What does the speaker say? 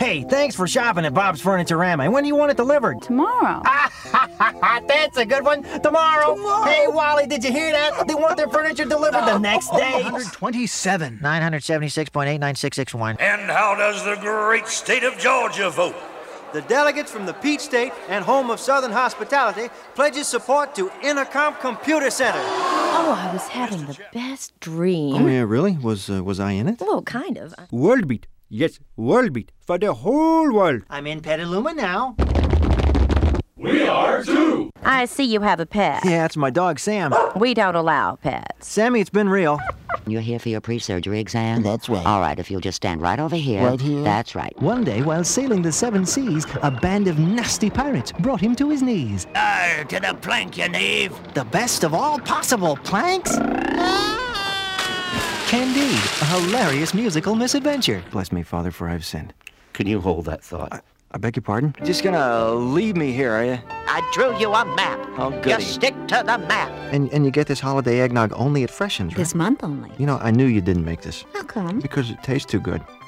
Hey, thanks for shopping at Bob's Furniture-Rama. And when do you want it delivered? Tomorrow. That's a good one. Tomorrow. Hey, Wally, did you hear that? They want their furniture delivered the next day. 127. 976.89661. And how does the great state of Georgia vote? The delegates from the Peach State and home of Southern Hospitality pledges support to Intercom Computer Center. Oh, I was having the best dream. Oh, yeah, really? Was I in it? Well, kind of. World Beat. Yes, World Beat. For the whole world. I'm in Petaluma now. We are too. I see you have a pet. Yeah, it's my dog, Sam. We don't allow pets. Sammy, it's been real. You're here for your pre-surgery exam? That's right. All right, if you'll just stand right over here. Right here? That's right. One day, while sailing the seven seas, a band of nasty pirates brought him to his knees. Arr, to the plank, you knave. The best of all possible planks? Candide, a hilarious musical misadventure. Bless me, Father, for I've sinned. Can you hold that thought? I beg your pardon? Just gonna leave me here, are you? I drew you a map. Oh, goody. Just stick to the map. And you get this holiday eggnog only at Freshen's, right? This month only. You know, I knew you didn't make this. How come? Because it tastes too good.